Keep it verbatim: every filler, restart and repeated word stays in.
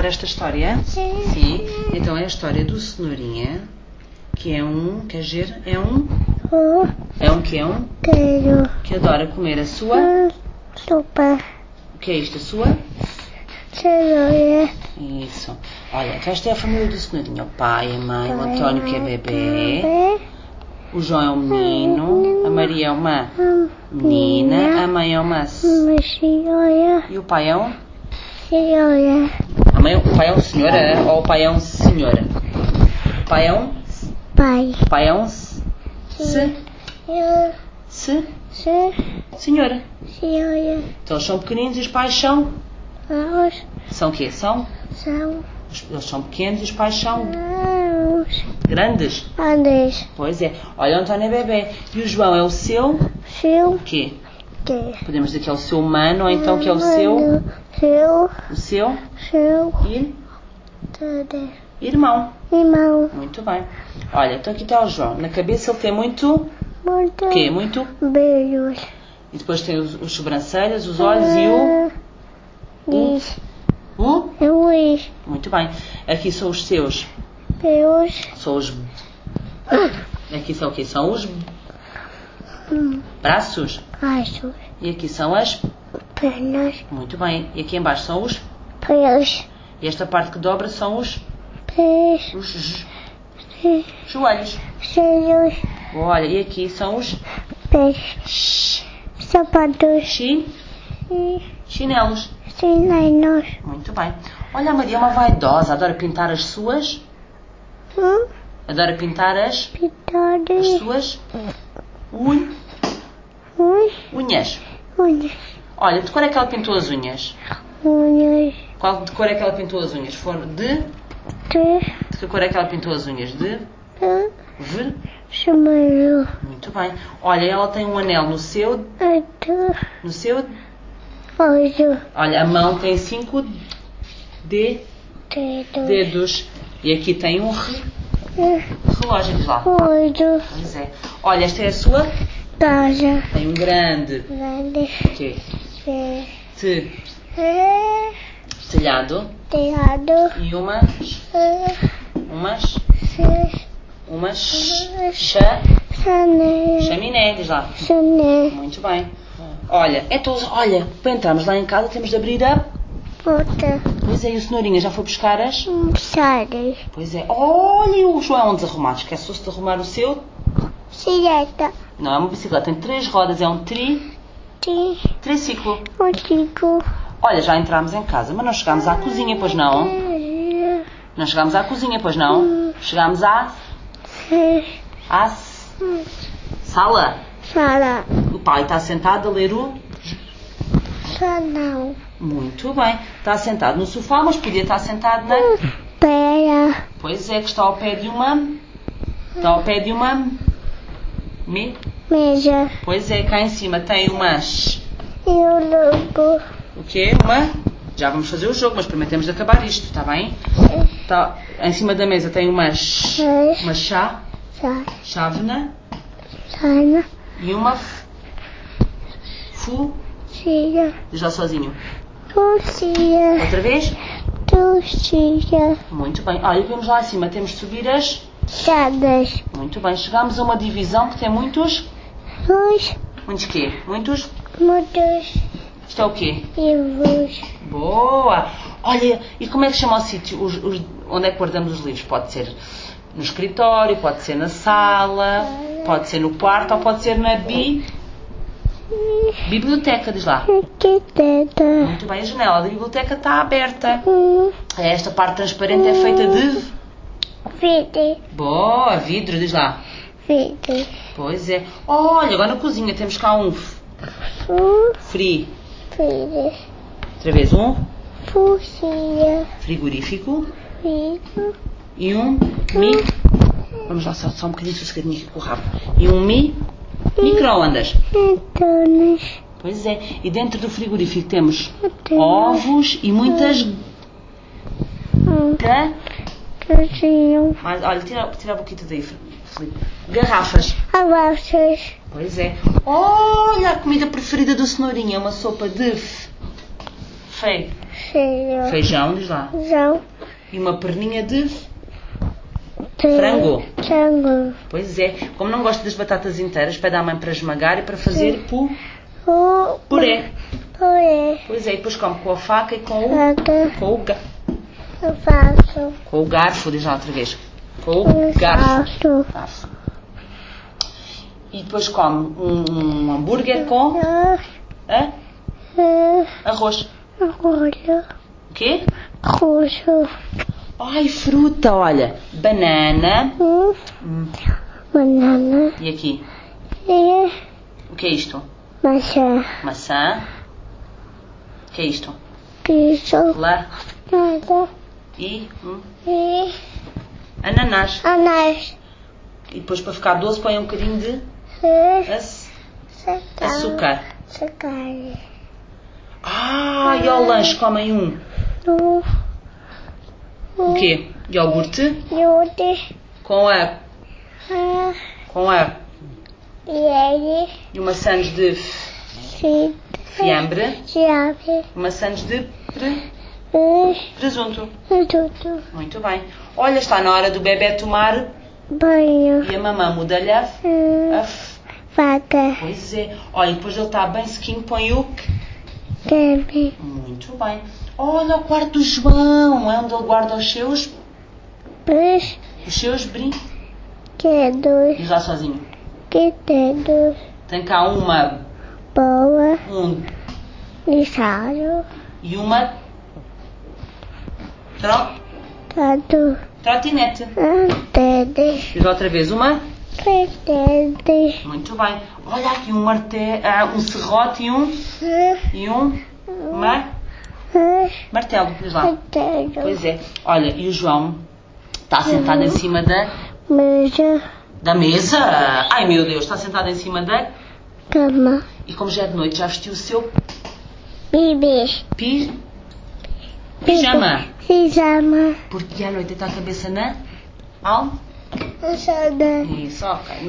esta história? Sim. Sim. Então é a história do Cenourinha, que é um, quer dizer, é um... O É um que é um... queijo. Que adora comer a sua... Sopa. O que é isto? A sua... Cenoura. Isso. Olha, então esta é a família do Cenourinha. O pai, a mãe, o António que é bebê, o João é um menino, a Maria é uma menina, a mãe é uma... Uma senhora. E o pai é um... Senhora. A mãe, o pai é um senhora ou o pai é um senhora? O pai é um... Pai. O pai é um... Se... Eu. Se... Se. Senhora. Senhora. Então eles são pequeninos e os pais são... Os. São o quê? São... São. Eles são pequenos e os pais são... Os. Grandes. Andes. Pois é. Olha, o António é bebê. E o João é o seu... Seu. O quê? Que. Podemos dizer que é o seu humano ou então que é o seu... Seu. O seu... Seu. Ir... Tudo. Irmão. Irmão. Muito bem. Olha, então aqui está o João. Na cabeça ele tem muito... Muito. O quê? Muito... Beijos. E depois tem os, os sobrancelhas, os olhos e o... Diz. O... Luís. Muito bem. Aqui são os seus... Deus. São os... Aqui são o quê? São os... Braços. Acho. E aqui são as... Pernas. Muito bem. E aqui em baixo são os... Pés. E esta parte que dobra são os... Pés. Os j- joelhos. Seios. Olha, e aqui são os... Pés. Ch- Sapatos. chi- E chinelos. chinelos. Muito bem. Olha, a Maria é uma vaidosa. Adora pintar as suas... Hum? Adora pintar as... As Pitadas. suas... Un... Ui. Unhas. Unhas. Olha, de cor é que ela pintou as unhas? Unhas. Qual de cor é que ela pintou as unhas? Foram de... De. De que cor é que ela pintou as unhas? De... De. Ver... Chamado. Muito bem. Olha, ela tem um anel no seu... Ato. No seu... Olho. Olha, a mão tem cinco... De... Dedo. Dedos. E aqui tem um re... relógio. Diz lá. Olho. Pois é. Olha, esta é a sua... Casa. Tem um grande... Grande. O quê? Pé. Te... É. Telhado. Telhado. E uma... É. Umas... Se. Umas... Cha... Sané. Chaminé. Diz lá. Sané. Muito bem. Olha, então, olha, para entrarmos lá em casa temos de abrir a... Puta. Pois é, e o Cenourinha já foi buscar as... Sabe. Pois é. Olha, e o João é um desarrumado. Esqueceu-se de arrumar o seu... Silheta. Não, é uma bicicleta. Tem três rodas. É um tri... Tem. Triciclo. Contigo. Olha, já entramos em casa, mas não chegámos à cozinha, pois não? Não chegámos à cozinha, pois não? Chegámos à... À... Sala. Sala. O pai está sentado a ler o... Sanão. Muito bem. Está sentado no sofá, mas podia estar sentado na... Pera. Pois é, que está ao pé de uma... Está ao pé de uma... Me... Mesa. Pois é, cá em cima tem umas... E o lobo. O quê? Uma... Já vamos fazer o jogo, mas primeiro temos de acabar isto, está bem? Tá... Em cima da mesa tem umas... Uma chá... Sai. Chávena... Sana. E uma... f- Fu... Tia. Diz lá sozinho. Tucia. Outra vez? Tucia. Muito bem. Olha, vamos lá acima. Temos de subir as... Chadas. Muito bem. Chegamos a uma divisão que tem muitos... Os. Muitos quê? Muitos... Muitos. Isto é o quê? Livros. Boa! Olha, e como é que chama o sítio? Os, os, onde é que guardamos os livros? Pode ser no escritório, pode ser na sala, pode ser no quarto ou pode ser na bi... biblioteca, diz lá. Arquiteta. Muito bem, a janela da biblioteca está aberta. Esta parte transparente é feita de... Vidro. Boa, vidro, diz lá. Vidro. Pois é. Olha, agora na cozinha temos cá um f- Fu. fri... Vidro. Outra vez, um Fucia. frigorífico Vidro. e um mi... Vamos lá, só, só um bocadinho sossegadinho aqui com o rabo. E um mi... micro-ondas. Antunes. Pois é. E dentro do frigorífico temos ovos e muitas... Ga... Casinho. Mas, olha, tira, tira a boquita daí, Filipe. Garrafas. Abaixas. Pois é. Olha a comida preferida do Cenourinha. Uma sopa de... F... Fe... Feijão. Feijão, diz lá. Feijão. E uma perninha de Tem- frango. Frango. Pois é. Como não gosta das batatas inteiras, pede à mãe para esmagar e para fazer pu, O puré. purê. Pois é, e depois come com a faca e com o, Faca. com o, ga- Eu faço. com o garfo, diz lá outra vez. Com o Eu garfo. faço. Garfo. E depois come um, um hambúrguer com Ah, hã? ah, Arroz. Arroz. O quê? Arroz. Ai, fruta, olha. Banana. Hum, Hum, Banana. E aqui? E O que é isto? maçã. Maçã. O que é isto? Queijo. La. Nada. E hum, E ananás. anás. E depois para ficar doce põe um bocadinho de E aç- açúcar. açúcar. Açúcar. Ah, e ao lanche comem um. O O quê? Iogurte iogurte. com a Ah, com a e ele e uma sandes de se fiambre, se abre. uma sandes de pre- E presunto. tudo. Muito bem. Olha, está na hora do bebê tomar Banho. e a mamã muda-lhe a, Hum, a f- Vaca. Pois é. Olha, depois ele está bem sequinho, põe o que? Bebe. Muito bem. Olha o quarto do João, é onde ele guarda os seus Os os seus brinquedos. dedos. Diz lá sozinho. Que dedos. Tem cá uma Boa. um Lixado. e uma tro, Tado. trotinete. Dedos. Diz lá outra vez uma. Que dedos. Muito bem. Olha aqui um martelo, um serrote e um e um ma, martelo. Diz lá. Dedos. Pois é. Olha, e o João está sentado em cima da Mesa. da mesa. Ai meu Deus, está sentado em cima da Cama. e como já é de noite já vestiu o seu Bebês. pi, pijama. Pijama. Porque à noite está a cabeça na alma. Almofada. Isso, ok.